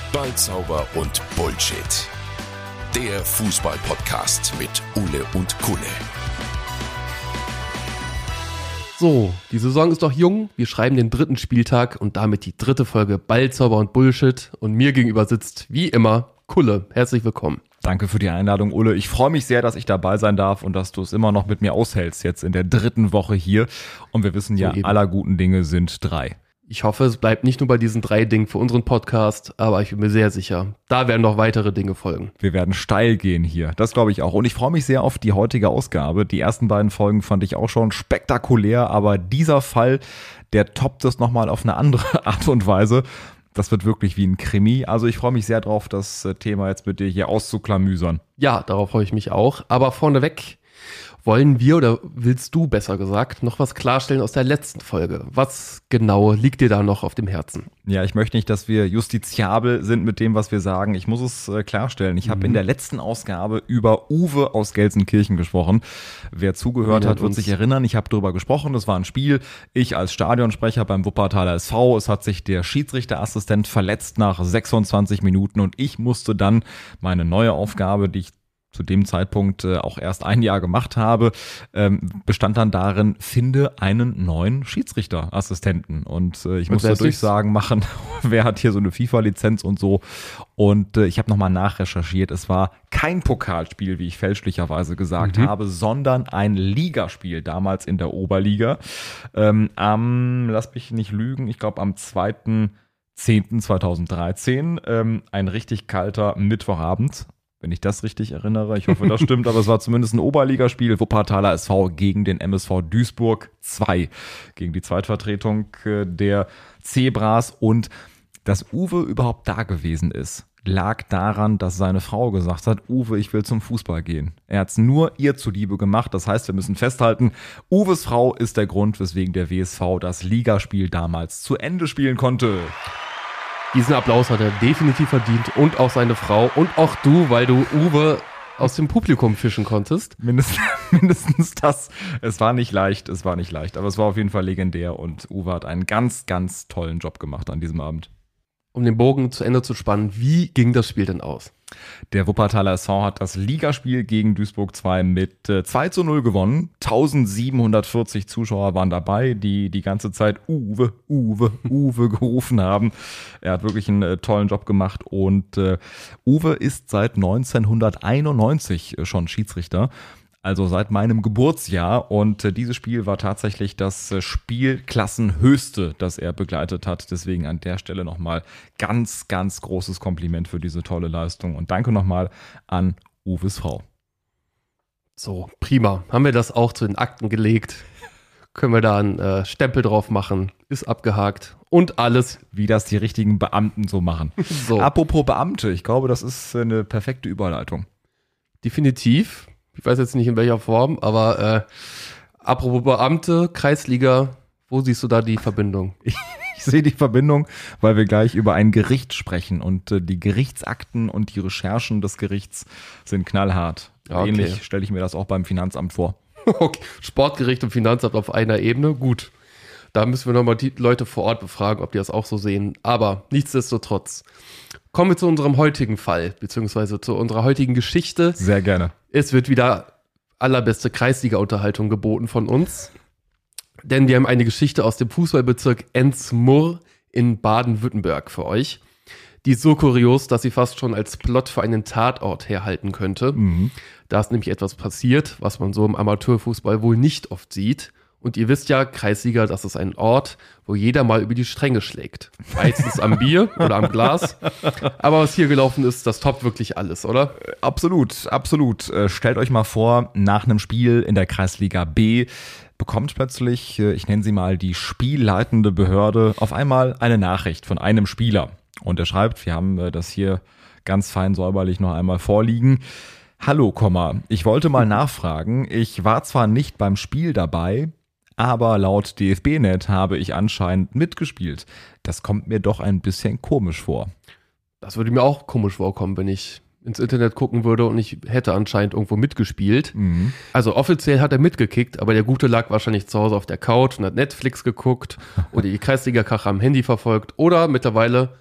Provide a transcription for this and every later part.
Ballzauber und Bullshit. Der Fußball-Podcast mit Ule und Kulle. So, die Saison ist doch jung, wir schreiben den 3. Spieltag und damit die 3. Folge Ballzauber und Bullshit und mir gegenüber sitzt, wie immer, Kulle. Herzlich willkommen. Danke für die Einladung, Ulle. Ich freue mich sehr, dass ich dabei sein darf und dass du es immer noch mit mir aushältst, jetzt in der 3. Woche hier. Und wir wissen ja, aller guten Dinge sind 3. Ich hoffe, es bleibt nicht nur bei diesen 3 Dingen für unseren Podcast, aber ich bin mir sehr sicher, da werden noch weitere Dinge folgen. Wir werden steil gehen hier, das glaube ich auch. Und ich freue mich sehr auf die heutige Ausgabe. Die ersten beiden Folgen fand ich auch schon spektakulär, aber dieser Fall, der toppt es nochmal auf eine andere Art und Weise. Das wird wirklich wie ein Krimi. Also ich freue mich sehr drauf, das Thema jetzt mit dir hier auszuklamüsern. Ja, darauf freue ich mich auch. Aber vorneweg wollen wir, oder willst du besser gesagt, noch was klarstellen aus der letzten Folge? Was genau liegt dir da noch auf dem Herzen? Ja, ich möchte nicht, dass wir justiziabel sind mit dem, was wir sagen. Ich muss es klarstellen. Ich habe in der letzten Ausgabe über Uwe aus Gelsenkirchen gesprochen. Wer zugehört hat, wird sich erinnern. Ich habe darüber gesprochen. Das war ein Spiel. Ich als Stadionsprecher beim Wuppertaler SV. Es hat sich der Schiedsrichterassistent verletzt nach 26 Minuten und ich musste dann meine neue Aufgabe, die ich zu dem Zeitpunkt auch erst ein Jahr gemacht habe, bestand dann darin, finde einen neuen Schiedsrichterassistenten. Und ich musste Durchsagen machen, wer hat hier so eine FIFA-Lizenz und so. Und ich habe nochmal nachrecherchiert. Es war kein Pokalspiel, wie ich fälschlicherweise gesagt habe, sondern ein Ligaspiel, damals in der Oberliga. Lass mich nicht lügen, ich glaube am 2.10.2013, ein richtig kalter Mittwochabend. Wenn ich das richtig erinnere, ich hoffe, das stimmt, aber es war zumindest ein Oberligaspiel, Wuppertaler SV gegen den MSV Duisburg 2, gegen die Zweitvertretung der Zebras. Und dass Uwe überhaupt da gewesen ist, lag daran, dass seine Frau gesagt hat, Uwe, ich will zum Fußball gehen. Er hat es nur ihr zuliebe gemacht, das heißt, wir müssen festhalten, Uwes Frau ist der Grund, weswegen der WSV das Ligaspiel damals zu Ende spielen konnte. Diesen Applaus hat er definitiv verdient und auch seine Frau und auch du, weil du Uwe aus dem Publikum fischen konntest. Mindestens das. Es war nicht leicht, aber es war auf jeden Fall legendär und Uwe hat einen ganz, ganz tollen Job gemacht an diesem Abend. Um den Bogen zu Ende zu spannen, wie ging das Spiel denn aus? Der Wuppertaler SV hat das Ligaspiel gegen Duisburg 2 mit 2:0 gewonnen. 1740 Zuschauer waren dabei, die die ganze Zeit Uwe gerufen haben. Er hat wirklich einen tollen Job gemacht und Uwe ist seit 1991 schon Schiedsrichter. Also seit meinem Geburtsjahr, und dieses Spiel war tatsächlich das Spielklassenhöchste, das er begleitet hat. Deswegen an der Stelle nochmal ganz, ganz großes Kompliment für diese tolle Leistung und danke nochmal an Uwes Frau. So, prima. Haben wir das auch zu den Akten gelegt? Können wir da einen Stempel drauf machen? Ist abgehakt und alles. Wie das die richtigen Beamten so machen. So. Apropos Beamte, ich glaube, das ist eine perfekte Überleitung. Definitiv. Ich weiß jetzt nicht in welcher Form, aber apropos Beamte, Kreisliga, wo siehst du da die Verbindung? Ich sehe die Verbindung, weil wir gleich über ein Gericht sprechen und die Gerichtsakten und die Recherchen des Gerichts sind knallhart. Okay. Ähnlich stelle ich mir das auch beim Finanzamt vor. Okay. Sportgericht und Finanzamt auf einer Ebene, gut. Da müssen wir nochmal die Leute vor Ort befragen, ob die das auch so sehen. Aber nichtsdestotrotz, kommen wir zu unserem heutigen Fall, beziehungsweise zu unserer heutigen Geschichte. Sehr gerne. Es wird wieder allerbeste Kreisliga-Unterhaltung geboten von uns. Denn wir haben eine Geschichte aus dem Fußballbezirk Ensmurr in Baden-Württemberg für euch. Die ist so kurios, dass sie fast schon als Plot für einen Tatort herhalten könnte. Da ist nämlich etwas passiert, was man so im Amateurfußball wohl nicht oft sieht. Und ihr wisst ja, Kreisliga, das ist ein Ort, wo jeder mal über die Stränge schlägt. Meistens am Bier oder am Glas. Aber was hier gelaufen ist, das toppt wirklich alles, oder? Absolut, absolut. Stellt euch mal vor, nach einem Spiel in der Kreisliga B bekommt plötzlich, ich nenne sie mal die spielleitende Behörde, auf einmal eine Nachricht von einem Spieler. Und er schreibt, wir haben das hier ganz fein säuberlich noch einmal vorliegen. Hallo, ich wollte mal nachfragen, ich war zwar nicht beim Spiel dabei, aber laut DFB-Net habe ich anscheinend mitgespielt. Das kommt mir doch ein bisschen komisch vor. Das würde mir auch komisch vorkommen, wenn ich ins Internet gucken würde und ich hätte anscheinend irgendwo mitgespielt. Also offiziell hat er mitgekickt, aber der Gute lag wahrscheinlich zu Hause auf der Couch und hat Netflix geguckt oder die Kreisliga-Kracher am Handy verfolgt oder mittlerweile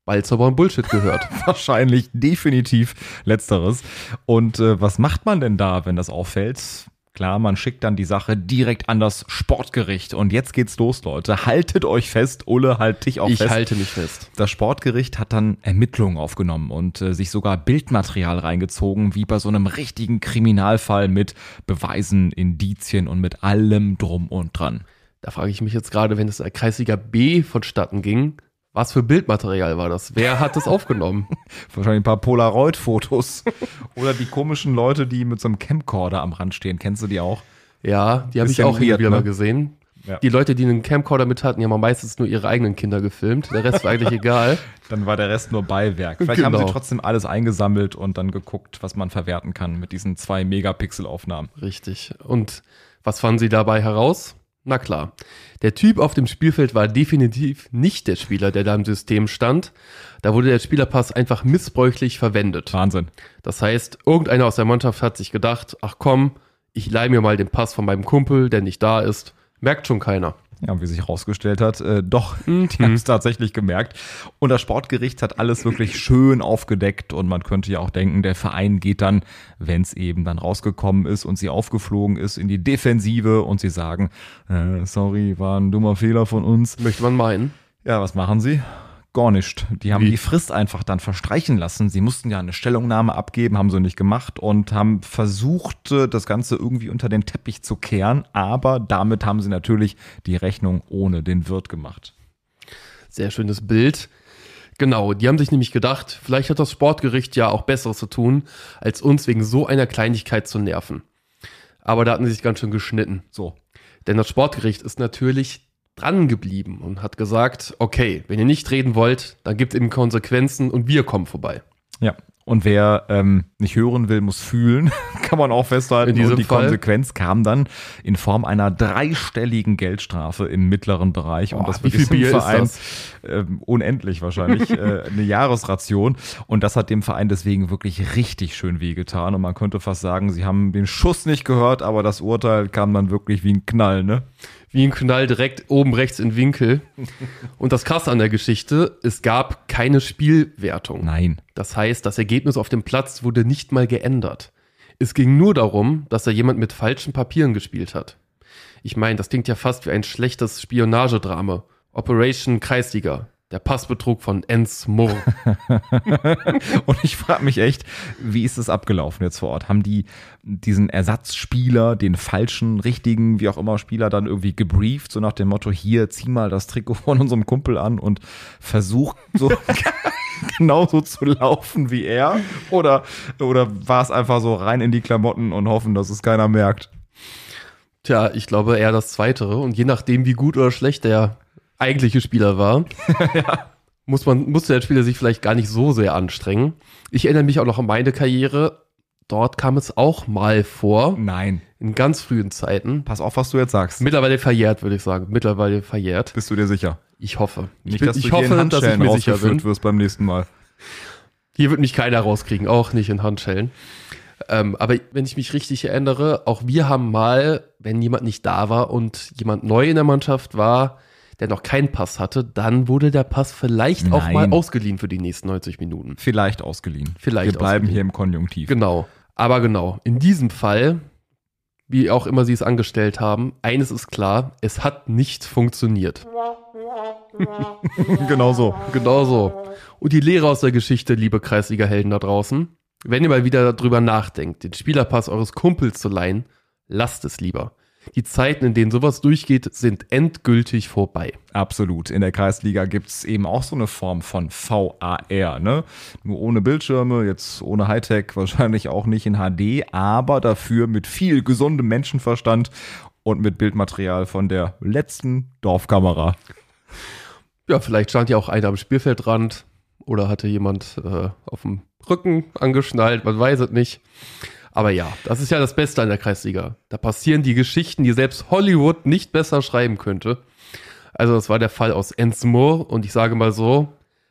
Balzauber und Bullshit gehört. Wahrscheinlich definitiv Letzteres. Und was macht man denn da, wenn das auffällt? Klar, man schickt dann die Sache direkt an das Sportgericht. Und jetzt geht's los, Leute. Haltet euch fest. Ulle, halt dich auch fest. Ich halte mich fest. Das Sportgericht hat dann Ermittlungen aufgenommen und sich sogar Bildmaterial reingezogen, wie bei so einem richtigen Kriminalfall mit Beweisen, Indizien und mit allem drum und dran. Da frage ich mich jetzt gerade, wenn es in der Kreisliga B vonstatten ging, was für Bildmaterial war das? Wer hat das aufgenommen? Wahrscheinlich ein paar Polaroid-Fotos. Oder die komischen Leute, die mit so einem Camcorder am Rand stehen. Kennst du die auch? Ja, die habe ich auch wieder mal gesehen. Ja. Die Leute, die einen Camcorder mit hatten, die haben meistens nur ihre eigenen Kinder gefilmt. Der Rest war eigentlich egal. Dann war der Rest nur Beiwerk. Vielleicht haben sie trotzdem alles eingesammelt und dann geguckt, was man verwerten kann mit diesen 2 Megapixel-Aufnahmen. Richtig. Und was fanden sie dabei heraus? Na klar, der Typ auf dem Spielfeld war definitiv nicht der Spieler, der da im System stand. Da wurde der Spielerpass einfach missbräuchlich verwendet. Wahnsinn. Das heißt, irgendeiner aus der Mannschaft hat sich gedacht, ach komm, ich leihe mir mal den Pass von meinem Kumpel, der nicht da ist. Merkt schon keiner. Ja, wie sich herausgestellt hat, doch, die haben es tatsächlich gemerkt. Und das Sportgericht hat alles wirklich schön aufgedeckt und man könnte ja auch denken, der Verein geht dann, wenn es eben dann rausgekommen ist und sie aufgeflogen ist, in die Defensive und sie sagen, sorry, war ein dummer Fehler von uns. Möchte man meinen. Ja, was machen sie? Gar nicht. Die haben die Frist einfach dann verstreichen lassen. Sie mussten ja eine Stellungnahme abgeben, haben sie nicht gemacht und haben versucht, das Ganze irgendwie unter den Teppich zu kehren. Aber damit haben sie natürlich die Rechnung ohne den Wirt gemacht. Sehr schönes Bild. Genau, die haben sich nämlich gedacht, vielleicht hat das Sportgericht ja auch Besseres zu tun, als uns wegen so einer Kleinigkeit zu nerven. Aber da hatten sie sich ganz schön geschnitten. So. Denn das Sportgericht ist natürlich dran geblieben und hat gesagt, okay, wenn ihr nicht reden wollt, dann gibt es eben Konsequenzen und wir kommen vorbei. Ja, und wer nicht hören will, muss fühlen, kann man auch festhalten. In diesem und die Fall Konsequenz kam dann in Form einer 3-stelligen Geldstrafe im mittleren Bereich. Und das wie viel Bier ist das? Unendlich wahrscheinlich, eine Jahresration. Und das hat dem Verein deswegen wirklich richtig schön wehgetan. Und man könnte fast sagen, sie haben den Schuss nicht gehört, aber das Urteil kam dann wirklich wie ein Knall, ne? Wie ein Knall direkt oben rechts in Winkel. Und das Krasse an der Geschichte, es gab keine Spielwertung. Nein. Das heißt, das Ergebnis auf dem Platz wurde nicht mal geändert. Es ging nur darum, dass da jemand mit falschen Papieren gespielt hat. Ich meine, das klingt ja fast wie ein schlechtes Spionagedrama. Operation Kreisliga. Der Passbetrug von Enz Murr. Und ich frage mich echt, wie ist es abgelaufen jetzt vor Ort? Haben die diesen Ersatzspieler, den falschen, richtigen, wie auch immer Spieler dann irgendwie gebrieft, so nach dem Motto, hier, zieh mal das Trikot von unserem Kumpel an und versuch so genauso zu laufen wie er? Oder war es einfach so rein in die Klamotten und hoffen, dass es keiner merkt? Tja, ich glaube eher das Zweitere. Und je nachdem, wie gut oder schlecht der eigentliche Spieler war, musste der Spieler sich vielleicht gar nicht so sehr anstrengen. Ich erinnere mich auch noch an meine Karriere. Dort kam es auch mal vor. Nein. In ganz frühen Zeiten. Pass auf, was du jetzt sagst. Mittlerweile verjährt, würde ich sagen. Mittlerweile verjährt. Bist du dir sicher? Ich hoffe. Nicht, dass ich hoffe, dass ich mir sicher bin. Wirst beim nächsten Mal. Hier wird mich keiner rauskriegen, auch nicht in Handschellen. Aber wenn ich mich richtig erinnere, auch wir haben mal, wenn jemand nicht da war und jemand neu in der Mannschaft war, der noch keinen Pass hatte, dann wurde der Pass vielleicht auch mal ausgeliehen für die nächsten 90 Minuten. Vielleicht ausgeliehen. Wir bleiben hier im Konjunktiv. Genau. Aber genau, in diesem Fall, wie auch immer sie es angestellt haben, eines ist klar, es hat nicht funktioniert. Genau so. Und die Lehre aus der Geschichte, liebe Kreisliga-Helden da draußen, wenn ihr mal wieder darüber nachdenkt, den Spielerpass eures Kumpels zu leihen, lasst es lieber. Die Zeiten, in denen sowas durchgeht, sind endgültig vorbei. Absolut. In der Kreisliga gibt es eben auch so eine Form von VAR, ne? Nur ohne Bildschirme, jetzt ohne Hightech, wahrscheinlich auch nicht in HD, aber dafür mit viel gesundem Menschenverstand und mit Bildmaterial von der letzten Dorfkamera. Ja, vielleicht stand ja auch einer am Spielfeldrand oder hatte jemand auf dem Rücken angeschnallt, man weiß es nicht. Aber ja, das ist ja das Beste an der Kreisliga. Da passieren die Geschichten, die selbst Hollywood nicht besser schreiben könnte. Also das war der Fall aus Enz Murr und ich sage mal so,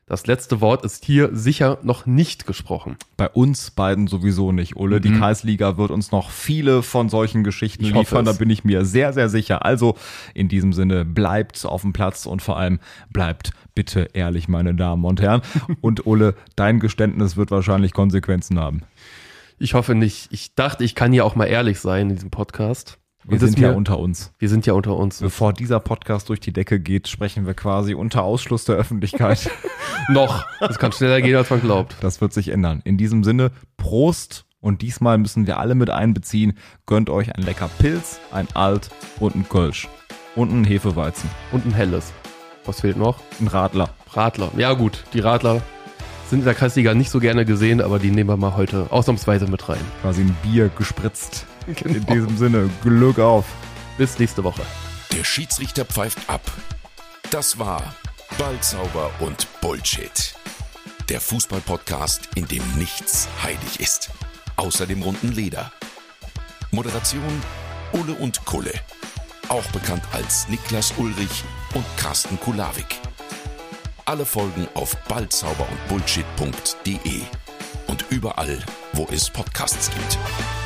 Das letzte Wort ist hier sicher noch nicht gesprochen. Bei uns beiden sowieso nicht, Ulle. Die Kreisliga wird uns noch viele von solchen Geschichten liefern, da bin ich mir sehr, sehr sicher. Also in diesem Sinne, bleibt auf dem Platz und vor allem bleibt bitte ehrlich, meine Damen und Herren. Und Ulle, dein Geständnis wird wahrscheinlich Konsequenzen haben. Ich hoffe nicht. Ich dachte, ich kann ja auch mal ehrlich sein in diesem Podcast. Wir sind ja unter uns. Wir sind ja unter uns. Bevor dieser Podcast durch die Decke geht, sprechen wir quasi unter Ausschluss der Öffentlichkeit. Noch. Das kann schneller gehen, als man glaubt. Das wird sich ändern. In diesem Sinne, Prost. Und diesmal müssen wir alle mit einbeziehen. Gönnt euch ein lecker Pilz, ein Alt und ein Kölsch. Und ein Hefeweizen. Und ein helles. Was fehlt noch? Ein Radler. Radler. Ja gut, die Radler sind in der Kreisliga nicht so gerne gesehen, aber die nehmen wir mal heute ausnahmsweise mit rein. Quasi ein Bier gespritzt. Genau. In diesem Sinne, Glück auf. Bis nächste Woche. Der Schiedsrichter pfeift ab. Das war Ballzauber und Bullshit. Der Fußball-Podcast, in dem nichts heilig ist. Außer dem runden Leder. Moderation Ulle und Kulle. Auch bekannt als Niklas Ulrich und Carsten Kulawik. Alle Folgen auf ballzauber und bullshit.de und überall, wo es Podcasts gibt.